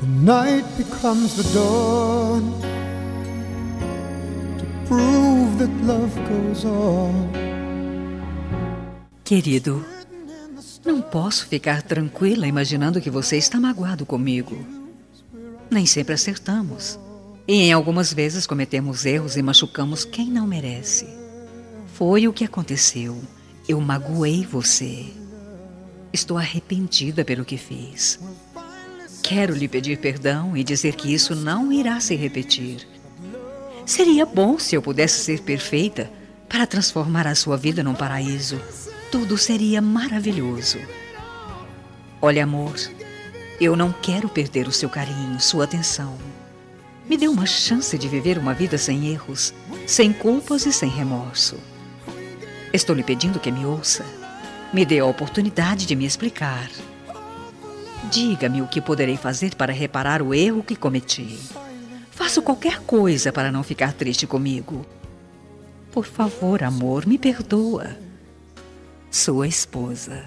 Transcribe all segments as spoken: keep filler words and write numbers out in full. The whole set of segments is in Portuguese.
The night becomes the dawn to prove that love goes on. Querido, não posso ficar tranquila imaginando que você está magoado comigo. Nem sempre acertamos. E em algumas vezes cometemos erros e machucamos quem não merece. Foi o que aconteceu. Eu magoei você. Estou arrependida pelo que fiz. Quero lhe pedir perdão e dizer que isso não irá se repetir. Seria bom se eu pudesse ser perfeita para transformar a sua vida num paraíso. Tudo seria maravilhoso. Olha, amor, eu não quero perder o seu carinho, sua atenção. Me dê uma chance de viver uma vida sem erros, sem culpas e sem remorso. Estou lhe pedindo que me ouça. Me dê a oportunidade de me explicar. Diga-me o que poderei fazer para reparar o erro que cometi. Faço qualquer coisa para não ficar triste comigo. Por favor, amor, me perdoa. Sua esposa.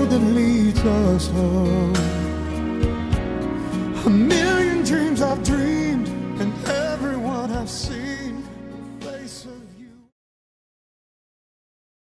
A million dreams I've dreamed